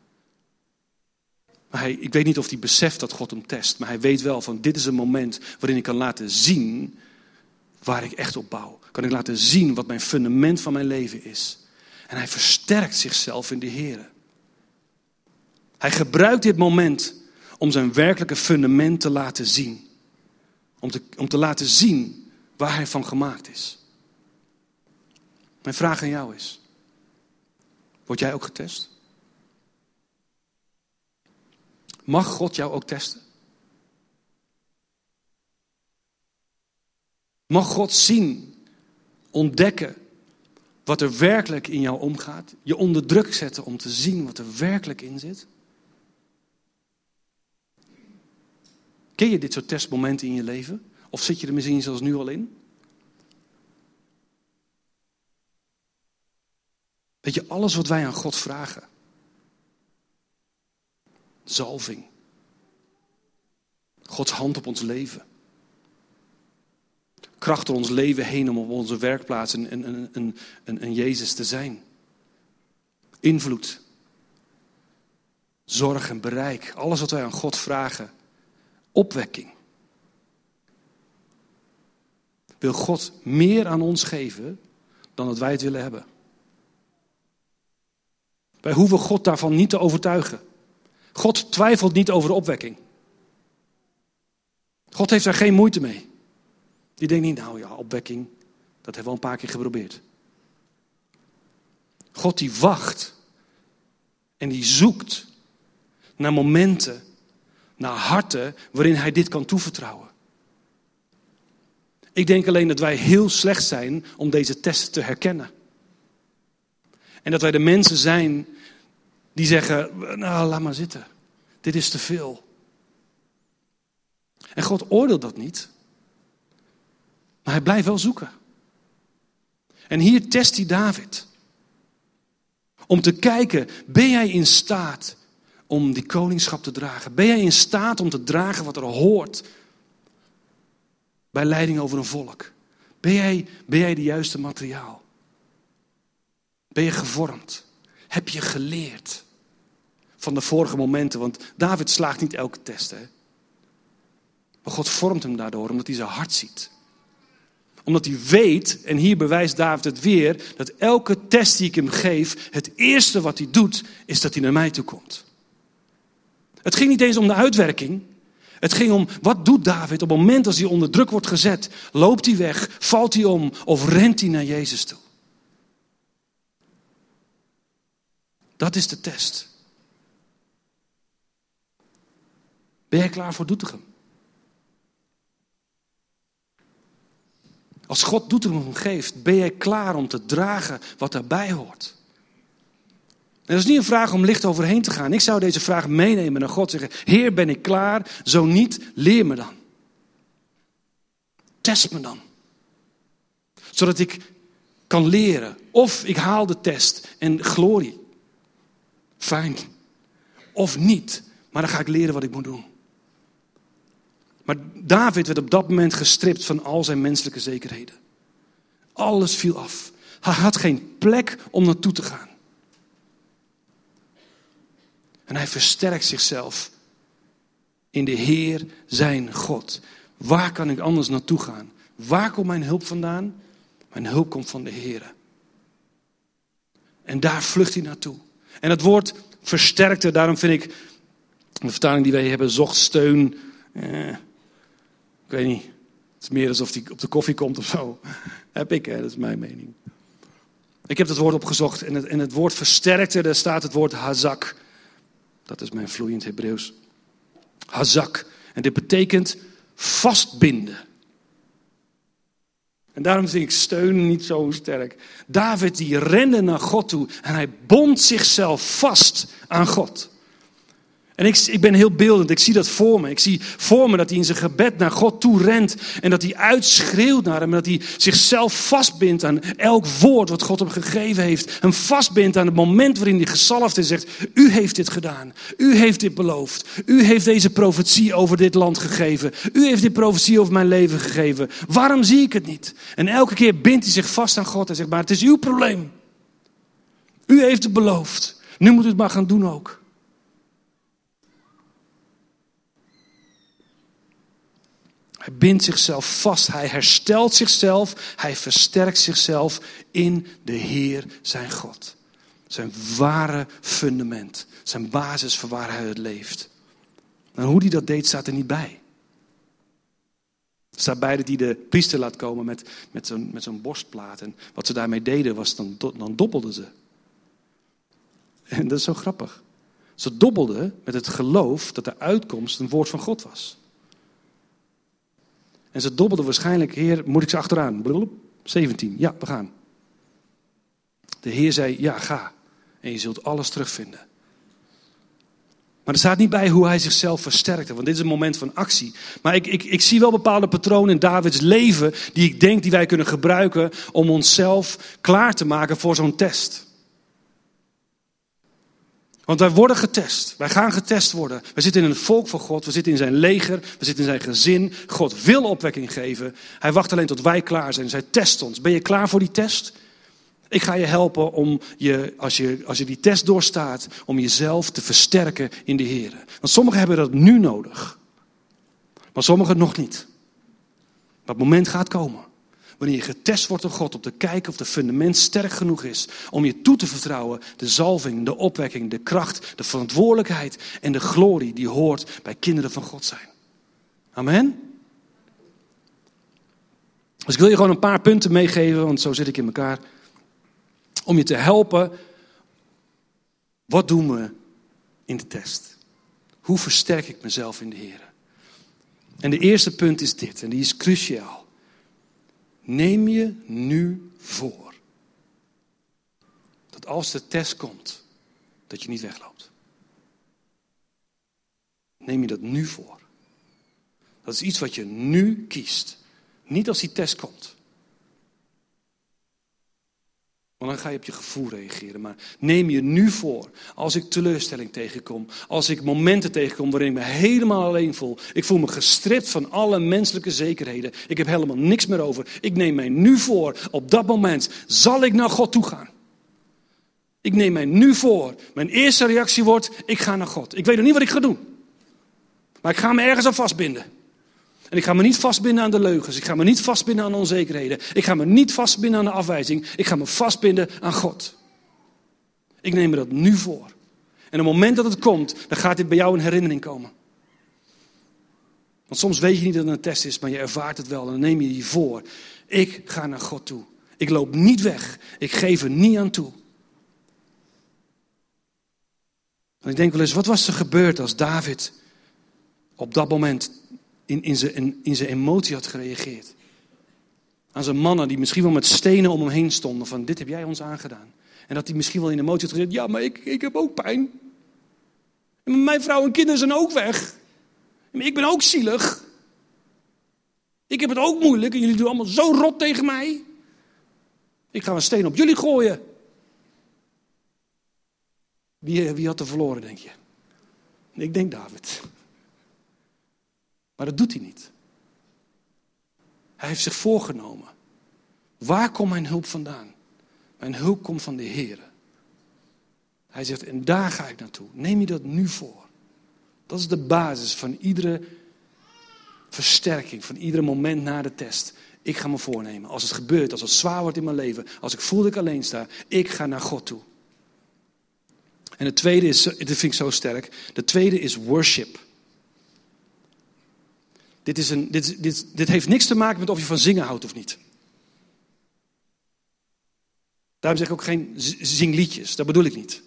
Maar hij, ik weet niet of hij beseft dat God hem test. Maar hij weet wel van dit is een moment waarin ik kan laten zien waar ik echt op bouw. Kan ik laten zien wat mijn fundament van mijn leven is. En hij versterkt zichzelf in de Heer. Hij gebruikt dit moment om zijn werkelijke fundament te laten zien. Om te, om te laten zien waar hij van gemaakt is. Mijn vraag aan jou is, word jij ook getest? Mag God jou ook testen? Mag God zien, ontdekken wat er werkelijk in jou omgaat? Je onder druk zetten om te zien wat er werkelijk in zit? Ken je dit soort testmomenten in je leven? Of zit je er misschien zelfs nu al in? Weet je, alles wat wij aan God vragen. Zalving. Gods hand op ons leven. Kracht door ons leven heen om op onze werkplaats een, een, een, een, een Jezus te zijn. Invloed. Zorg en bereik. Alles wat wij aan God vragen. Opwekking. Wil God meer aan ons geven dan dat wij het willen hebben. Wij hoeven God daarvan niet te overtuigen. God twijfelt niet over de opwekking. God heeft daar geen moeite mee. Die denkt niet, nou ja, opwekking, dat hebben we al een paar keer geprobeerd. God die wacht en die zoekt naar momenten, naar harten waarin hij dit kan toevertrouwen. Ik denk alleen dat wij heel slecht zijn om deze testen te herkennen. En dat wij de mensen zijn die zeggen, nou laat maar zitten. Dit is te veel. En God oordeelt dat niet. Maar hij blijft wel zoeken. En hier test hij David. Om te kijken, ben jij in staat om die koningschap te dragen? Ben jij in staat om te dragen wat er hoort bij leiding over een volk? Ben jij, ben jij de juiste materiaal? Ben je gevormd? Heb je geleerd van de vorige momenten? Want David slaagt niet elke test, hè? Maar God vormt hem daardoor, omdat hij zijn hart ziet. Omdat hij weet, en hier bewijst David het weer, dat elke test die ik hem geef, het eerste wat hij doet, is dat hij naar mij toe komt. Het ging niet eens om de uitwerking. Het ging om, wat doet David op het moment als hij onder druk wordt gezet? Loopt hij weg, valt hij om of rent hij naar Jezus toe? Dat is de test. Ben jij klaar voor Doetinchem? Als God Doetinchem geeft, ben jij klaar om te dragen wat daarbij hoort? En dat is niet een vraag om licht overheen te gaan. Ik zou deze vraag meenemen naar God en zeggen, Heer, ben ik klaar? Zo niet, leer me dan. Test me dan. Zodat ik kan leren. Of ik haal de test en glorie. Fijn. Of niet. Maar dan ga ik leren wat ik moet doen. Maar David werd op dat moment gestript van al zijn menselijke zekerheden. Alles viel af. Hij had geen plek om naartoe te gaan. En hij versterkt zichzelf in de Heer zijn God. Waar kan ik anders naartoe gaan? Waar komt mijn hulp vandaan? Mijn hulp komt van de Heer. En daar vlucht hij naartoe. En het woord versterkte, daarom vind ik, de vertaling die wij hebben, zocht steun. Eh, ik weet niet, het is meer alsof hij op de koffie komt of zo. Heb ik, hè? Dat is mijn mening. Ik heb het woord opgezocht en het, en het woord versterkte, daar staat het woord hazak. Dat is mijn vloeiend Hebreeuws. Hazak. En dit betekent vastbinden. En daarom vind ik steun niet zo sterk. David die rende naar God toe en hij bond zichzelf vast aan God. En ik, ik ben heel beeldend, ik zie dat voor me. Ik zie voor me dat hij in zijn gebed naar God toe rent. En dat hij uitschreeuwt naar hem. En dat hij zichzelf vastbindt aan elk woord wat God hem gegeven heeft. Hem vastbindt aan het moment waarin hij gezalfd is en zegt, u heeft dit gedaan. U heeft dit beloofd. U heeft deze profetie over dit land gegeven. U heeft dit profetie over mijn leven gegeven. Waarom zie ik het niet? En elke keer bindt hij zich vast aan God en zegt, maar het is uw probleem. U heeft het beloofd. Nu moet u het maar gaan doen ook. Hij bindt zichzelf vast, hij herstelt zichzelf, hij versterkt zichzelf in de Heer zijn God. Zijn ware fundament, zijn basis voor waar hij het leeft. En hoe hij dat deed staat er niet bij. Er staat bij dat hij de priester laat komen met, met zo'n, met zo'n borstplaat. En wat ze daarmee deden was, dan, dan dobbelden ze. En dat is zo grappig. Ze dobbelden met het geloof dat de uitkomst een woord van God was. En ze dobbelden waarschijnlijk, Heer, moet ik ze achteraan? zeventien, ja, we gaan. De Heer zei, ja, ga. En je zult alles terugvinden. Maar er staat niet bij hoe hij zichzelf versterkte, want dit is een moment van actie. Maar ik, ik, ik zie wel bepaalde patronen in Davids leven die ik denk die wij kunnen gebruiken om onszelf klaar te maken voor zo'n test. Want wij worden getest. Wij gaan getest worden. We zitten in het volk van God. We zitten in zijn leger. We zitten in zijn gezin. God wil opwekking geven. Hij wacht alleen tot wij klaar zijn. Dus hij test ons. Ben je klaar voor die test? Ik ga je helpen om je, als je, als je die test doorstaat, om jezelf te versterken in de Heer. Want sommigen hebben dat nu nodig. Maar sommigen nog niet. Maar het moment gaat komen. Wanneer je getest wordt door God om te kijken of het fundament sterk genoeg is om je toe te vertrouwen de zalving, de opwekking, de kracht, de verantwoordelijkheid en de glorie die hoort bij kinderen van God zijn. Amen? Dus ik wil je gewoon een paar punten meegeven, want zo zit ik in elkaar. Om je te helpen, wat doen we in de test? Hoe versterk ik mezelf in de Heer? En de eerste punt is dit, en die is cruciaal. Neem je nu voor dat als de test komt, dat je niet wegloopt. Neem je dat nu voor. Dat is iets wat je nu kiest. Niet als die test komt. Want dan ga je op je gevoel reageren. Maar neem je nu voor, als ik teleurstelling tegenkom, als ik momenten tegenkom waarin ik me helemaal alleen voel. Ik voel me gestript van alle menselijke zekerheden. Ik heb helemaal niks meer over. Ik neem mij nu voor, op dat moment zal ik naar God toe gaan. Ik neem mij nu voor. Mijn eerste reactie wordt, ik ga naar God. Ik weet nog niet wat ik ga doen. Maar ik ga me ergens aan vastbinden. En ik ga me niet vastbinden aan de leugens. Ik ga me niet vastbinden aan de onzekerheden. Ik ga me niet vastbinden aan de afwijzing. Ik ga me vastbinden aan God. Ik neem me dat nu voor. En op het moment dat het komt, dan gaat dit bij jou in herinnering komen. Want soms weet je niet dat het een test is, maar je ervaart het wel. En dan neem je je voor. Ik ga naar God toe. Ik loop niet weg. Ik geef er niet aan toe. En ik denk wel eens, wat was er gebeurd als David op dat moment in, in, zijn, in, in zijn emotie had gereageerd? Aan zijn mannen die misschien wel met stenen om hem heen stonden van dit heb jij ons aangedaan. En dat hij misschien wel in emotie had gezegd, ja maar ik, ik heb ook pijn. En mijn vrouw en kinderen zijn ook weg. En ik ben ook zielig. Ik heb het ook moeilijk en jullie doen allemaal zo rot tegen mij. Ik ga een steen op jullie gooien. Wie, wie had er verloren, denk je? Ik denk David. Maar dat doet hij niet. Hij heeft zich voorgenomen. Waar komt mijn hulp vandaan? Mijn hulp komt van de Heer. Hij zegt, en daar ga ik naartoe. Neem je dat nu voor. Dat is de basis van iedere versterking, van ieder moment na de test. Ik ga me voornemen. Als het gebeurt, als het zwaar wordt in mijn leven, als ik voel dat ik alleen sta, ik ga naar God toe. En het tweede is, dit vind ik zo sterk, de tweede is worship. Dit, is een, dit, dit, dit heeft niks te maken met of je van zingen houdt of niet. Daarom zeg ik ook geen zingliedjes, dat bedoel ik niet.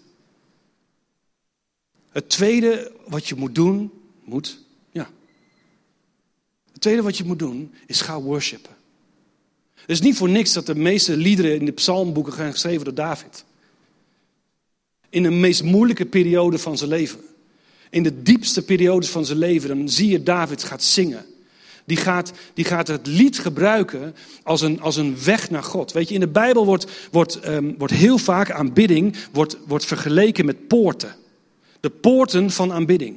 Het tweede wat je moet doen, moet, ja. Het tweede wat je moet doen, is ga worshipen. Het is niet voor niks dat de meeste liederen in de psalmboeken zijn geschreven door David. In de meest moeilijke periode van zijn leven. In de diepste periodes van zijn leven, dan zie je David gaat zingen. Die gaat, die gaat het lied gebruiken als een, als een weg naar God. Weet je, in de Bijbel wordt, wordt, um, wordt heel vaak aanbidding wordt, wordt vergeleken met poorten. De poorten van aanbidding.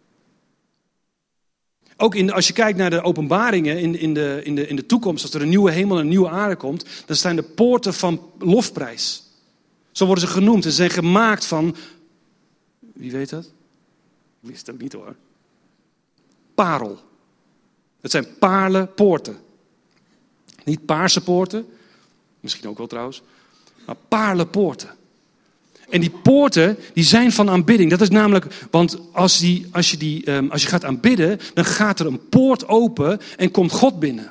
Ook in, als je kijkt naar de openbaringen in, in, de, in, de, in de toekomst, als er een nieuwe hemel en een nieuwe aarde komt, dan zijn de poorten van lofprijs. Zo worden ze genoemd. Ze zijn gemaakt van, wie weet dat? Ik wist het niet hoor. Parel. Het zijn paarlenpoorten. Niet paarse poorten, misschien ook wel trouwens, maar paarlenpoorten. En die poorten, die zijn van aanbidding. Dat is namelijk, want als, die, als, je, die, um, als je gaat aanbidden, dan gaat er een poort open en komt God binnen.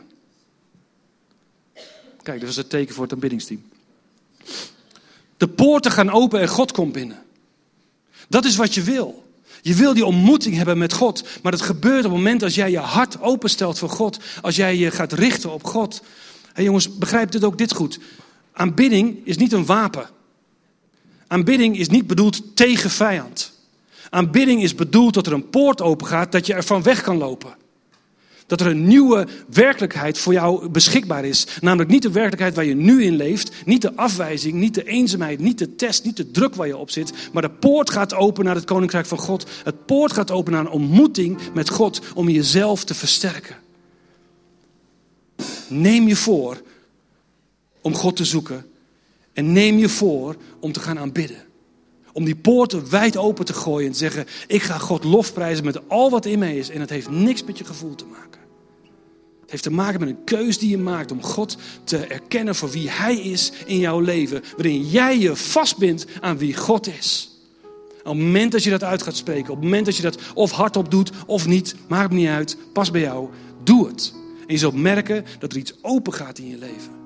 Kijk, dat is het teken voor het aanbiddingsteam. De poorten gaan open en God komt binnen. Dat is wat je wil. Je wil die ontmoeting hebben met God. Maar dat gebeurt op het moment als jij je hart openstelt voor God. Als jij je gaat richten op God. Hé jongens, begrijp dit ook dit goed. Aanbidding is niet een wapen. Aanbidding is niet bedoeld tegen vijand. Aanbidding is bedoeld dat er een poort open gaat, dat je ervan weg kan lopen. Dat er een nieuwe werkelijkheid voor jou beschikbaar is. Namelijk niet de werkelijkheid waar je nu in leeft. Niet de afwijzing, niet de eenzaamheid, niet de test, niet de druk waar je op zit. Maar de poort gaat open naar het koninkrijk van God. Het poort gaat open naar een ontmoeting met God om jezelf te versterken. Neem je voor om God te zoeken. En neem je voor om te gaan aanbidden. Om die poorten wijd open te gooien en te zeggen, ik ga God lofprijzen met al wat in mij is. En het heeft niks met je gevoel te maken. Het heeft te maken met een keus die je maakt om God te erkennen voor wie Hij is in jouw leven. Waarin jij je vastbindt aan wie God is. Op het moment dat je dat uit gaat spreken, op het moment dat je dat of hardop doet of niet, maakt niet uit, pas bij jou, doe het. En je zult merken dat er iets open gaat in je leven.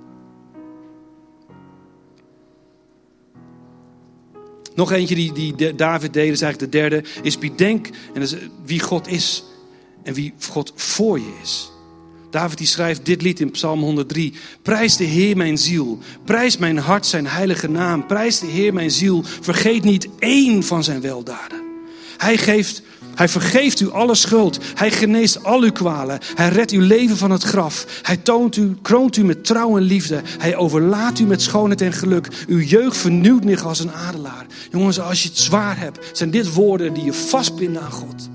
Nog eentje die, die David deed, is eigenlijk de derde, is bedenk en dat is wie God is en wie God voor je is. David die schrijft dit lied in Psalm honderddrie. Prijs de Heer mijn ziel, prijs mijn hart zijn heilige naam. Prijs de Heer mijn ziel, vergeet niet één van zijn weldaden. Hij geeft, Hij vergeeft u alle schuld. Hij geneest al uw kwalen. Hij redt uw leven van het graf. Hij toont u, kroont u met trouw en liefde. Hij overlaat u met schoonheid en geluk. Uw jeugd vernieuwt zich als een adelaar. Jongens, als je het zwaar hebt, zijn dit woorden die je vastbinden aan God.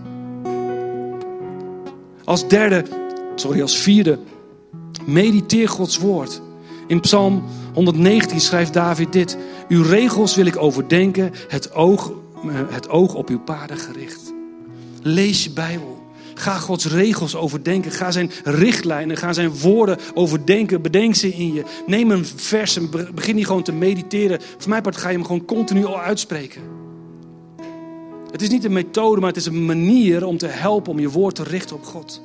Als derde, sorry, als vierde, mediteer Gods woord. In Psalm honderdnegentien schrijft David dit. Uw regels wil ik overdenken, het oog, het oog op uw paden gericht. Lees je Bijbel. Ga Gods regels overdenken. Ga zijn richtlijnen, ga zijn woorden overdenken. Bedenk ze in je. Neem een vers en begin die gewoon te mediteren. Voor mijn part ga je hem gewoon continu al uitspreken. Het is niet een methode, maar het is een manier om te helpen om je woord te richten op God.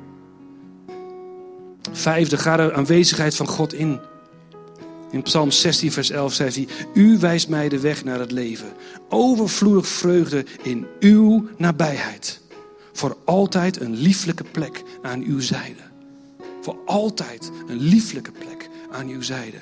Vijfde, ga de aanwezigheid van God in. In Psalm zestien vers elf zegt hij, u wijst mij de weg naar het leven. Overvloedig vreugde in uw nabijheid. Voor altijd een lieflijke plek aan uw zijde. Voor altijd een lieflijke plek aan uw zijde.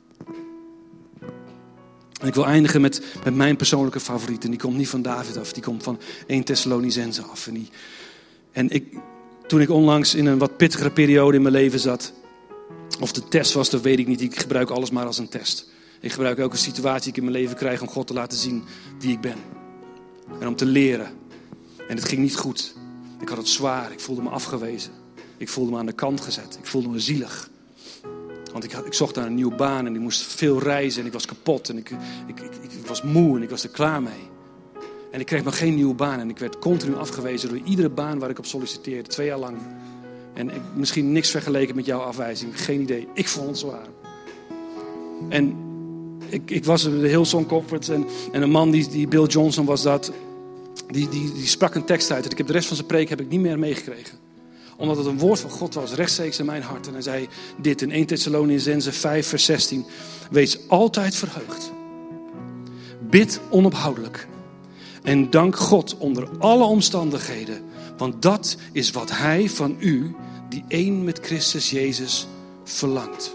En ik wil eindigen met, met mijn persoonlijke favoriet. En die komt niet van David af, die komt van Eerste Thessalonicenzen af. En, die, en ik, toen ik onlangs in een wat pittigere periode in mijn leven zat... Of de test was, dat weet ik niet. Ik gebruik alles maar als een test. Ik gebruik elke situatie die ik in mijn leven krijg om God te laten zien wie ik ben. En om te leren. En het ging niet goed. Ik had het zwaar. Ik voelde me afgewezen. Ik voelde me aan de kant gezet. Ik voelde me zielig. Want ik, had, ik zocht naar een nieuwe baan en ik moest veel reizen en ik was kapot. En ik, ik, ik, ik was moe en ik was er klaar mee. En ik kreeg nog geen nieuwe baan en ik werd continu afgewezen door iedere baan waar ik op solliciteerde. Twee jaar lang. En ik, misschien niks vergeleken met jouw afwijzing. Geen idee. Ik vond het zwaar. En ik, ik was in de Hillsong Conference. En, en een man, die, die Bill Johnson was dat. Die, die, die sprak een tekst uit. En ik heb de rest van zijn preek heb ik niet meer meegekregen. Omdat het een woord van God was. Rechtstreeks in mijn hart. En hij zei dit in Eerste Thessalonicenzen vijf vers zestien. Wees altijd verheugd. Bid onophoudelijk. En dank God onder alle omstandigheden. Want dat is wat hij van u, die één met Christus Jezus, verlangt.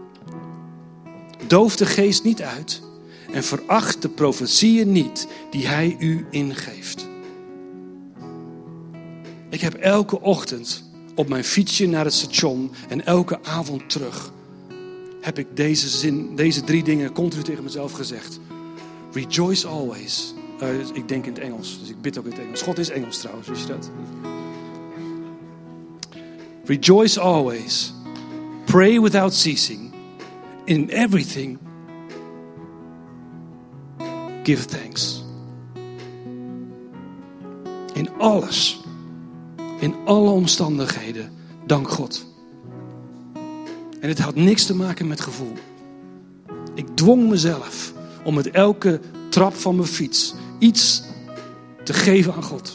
Doof de geest niet uit en veracht de profetieën niet die hij u ingeeft. Ik heb elke ochtend op mijn fietsje naar het station en elke avond terug heb ik deze zin, deze drie dingen continu tegen mezelf gezegd. Rejoice always. Uh, ik denk in het Engels, dus ik bid ook in het Engels. God is Engels trouwens, wist je dat? Rejoice always. Pray without ceasing. In everything, give thanks. In alles, in alle omstandigheden, dank God. En het had niks te maken met gevoel. Ik dwong mezelf om met elke trap van mijn fiets iets te geven aan God.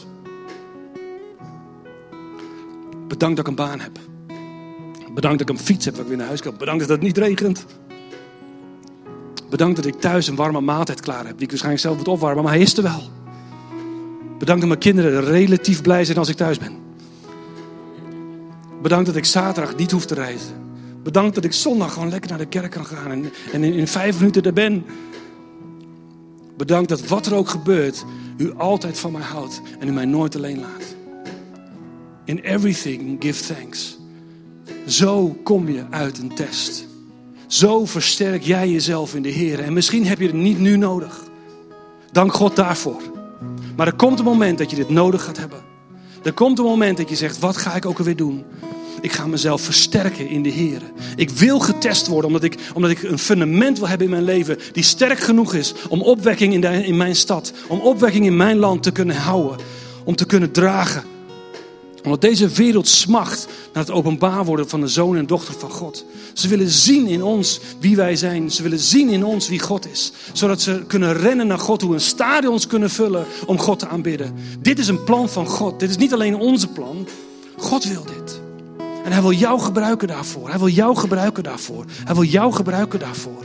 Bedankt dat ik een baan heb. Bedankt dat ik een fiets heb waar ik weer naar huis kan. Bedankt dat het niet regent. Bedankt dat ik thuis een warme maaltijd klaar heb. Die ik waarschijnlijk zelf moet opwarmen, maar hij is er wel. Bedankt dat mijn kinderen relatief blij zijn als ik thuis ben. Bedankt dat ik zaterdag niet hoef te reizen. Bedankt dat ik zondag gewoon lekker naar de kerk kan gaan en, en in, in vijf minuten er ben. Bedankt dat wat er ook gebeurt, u altijd van mij houdt en u mij nooit alleen laat. In everything give thanks. Zo kom je uit een test. Zo versterk jij jezelf in de Heer. En misschien heb je het niet nu nodig. Dank God daarvoor. Maar er komt een moment dat je dit nodig gaat hebben. Er komt een moment dat je zegt, wat ga ik ook alweer doen? Ik ga mezelf versterken in de Heer. Ik wil getest worden omdat ik, omdat ik een fundament wil hebben in mijn leven die sterk genoeg is om opwekking in, de, in mijn stad, om opwekking in mijn land te kunnen houden, om te kunnen dragen. Omdat deze wereld smacht naar het openbaar worden van de zoon en dochter van God. Ze willen zien in ons wie wij zijn. Ze willen zien in ons wie God is. Zodat ze kunnen rennen naar God toe en stadions kunnen vullen om God te aanbidden. Dit is een plan van God. Dit is niet alleen onze plan. God wil dit. En hij wil jou gebruiken daarvoor. Hij wil jou gebruiken daarvoor. Hij wil jou gebruiken daarvoor.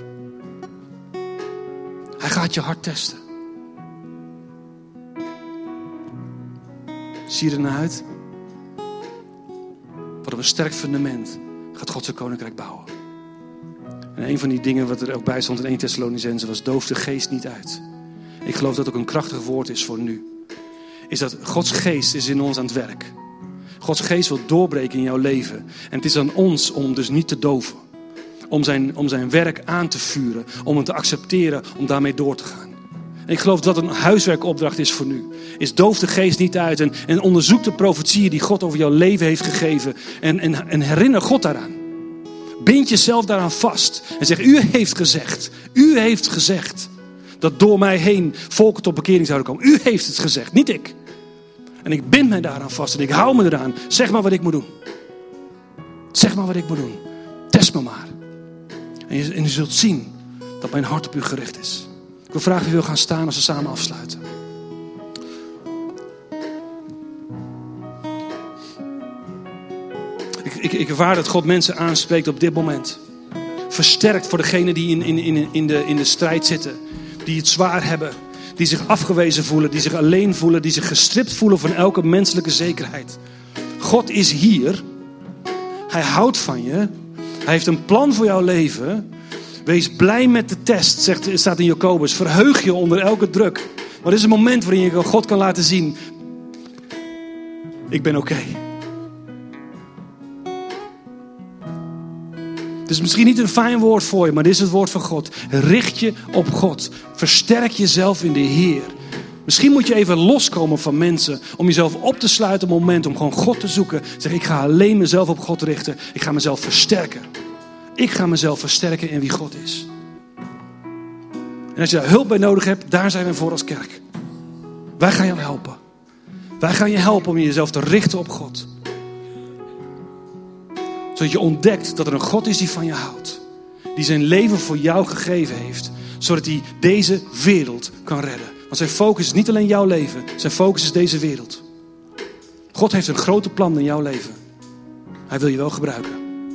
Hij gaat je hart testen. Zie je er naar uit? Wat op een sterk fundament gaat God zijn koninkrijk bouwen. En een van die dingen wat er ook bij stond in Eerste Thessalonicenzen was doof de geest niet uit. Ik geloof dat het ook een krachtig woord is voor nu. is dat Gods geest is in ons aan het werk. Gods geest wil doorbreken in jouw leven. En het is aan ons om hem dus niet te doven. Om zijn, om zijn werk aan te vuren. Om hem te accepteren, om daarmee door te gaan. En ik geloof dat dat een huiswerkopdracht is voor nu. Is doof de geest niet uit en, en onderzoek de profetieën die God over jouw leven heeft gegeven. En, en, en herinner God daaraan. Bind jezelf daaraan vast. En zeg, u heeft gezegd. U heeft gezegd. Dat door mij heen volken tot bekering zouden komen. U heeft het gezegd, niet ik. En ik bind mij daaraan vast en ik hou me eraan. Zeg maar wat ik moet doen. Zeg maar wat ik moet doen. Test me maar. En je, en je zult zien dat mijn hart op u gericht is. Ik wil vragen wie wil gaan staan als we samen afsluiten. Ik, ik, ik ervaar dat God mensen aanspreekt op dit moment. Versterkt voor degenen die in, in, in, in, de, in de strijd zitten. Die het zwaar hebben. Die zich afgewezen voelen. Die zich alleen voelen. Die zich gestript voelen van elke menselijke zekerheid. God is hier. Hij houdt van je. Hij heeft een plan voor jouw leven. Wees blij met de test, zegt, staat in Jacobus. Verheug je onder elke druk. Maar dit is een moment waarin je God kan laten zien. Ik ben oké. Okay. Het is misschien niet een fijn woord voor je, maar dit is het woord van God. Richt je op God. Versterk jezelf in de Heer. Misschien moet je even loskomen van mensen. Om jezelf op te sluiten op het moment om gewoon God te zoeken. Zeg, ik ga alleen mezelf op God richten. Ik ga mezelf versterken. Ik ga mezelf versterken in wie God is. En als je daar hulp bij nodig hebt, daar zijn we voor als kerk. Wij gaan jou helpen. Wij gaan je helpen om jezelf te richten op God. Zodat je ontdekt dat er een God is die van je houdt. Die zijn leven voor jou gegeven heeft. Zodat hij deze wereld kan redden. Want zijn focus is niet alleen jouw leven. Zijn focus is deze wereld. God heeft een grote plan in jouw leven. Hij wil je wel gebruiken.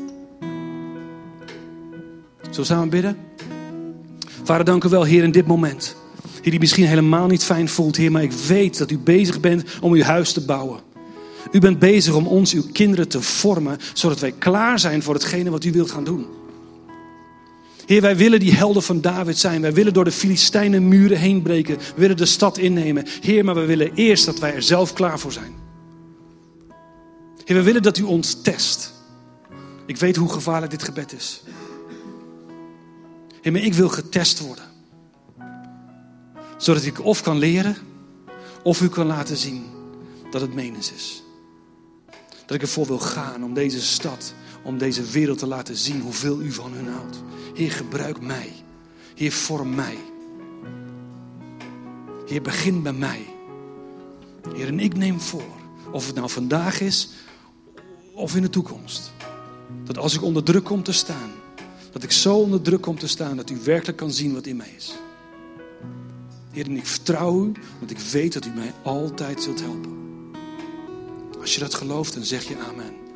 Zullen we samen bidden? Vader, dank u wel, Heer, in dit moment. Heer, die misschien helemaal niet fijn voelt, Heer, maar ik weet dat u bezig bent om uw huis te bouwen. U bent bezig om ons, uw kinderen, te vormen, zodat wij klaar zijn voor hetgene wat u wilt gaan doen. Heer, wij willen die helden van David zijn. Wij willen door de Filistijnen muren heen breken. We willen de stad innemen. Heer, maar we willen eerst dat wij er zelf klaar voor zijn. Heer, we willen dat u ons test. Ik weet hoe gevaarlijk dit gebed is. Heer, maar ik wil getest worden. Zodat ik of kan leren, of u kan laten zien dat het menens is. Dat ik ervoor wil gaan om deze stad, om deze wereld te laten zien hoeveel u van hun houdt. Heer, gebruik mij. Heer, vorm mij. Heer, begin bij mij. Heer, en ik neem voor, of het nou vandaag is, of in de toekomst. Dat als ik onder druk kom te staan, dat ik zo onder druk kom te staan, dat u werkelijk kan zien wat in mij is. Heer, en ik vertrouw u, want ik weet dat u mij altijd zult helpen. Als je dat gelooft, dan zeg je amen.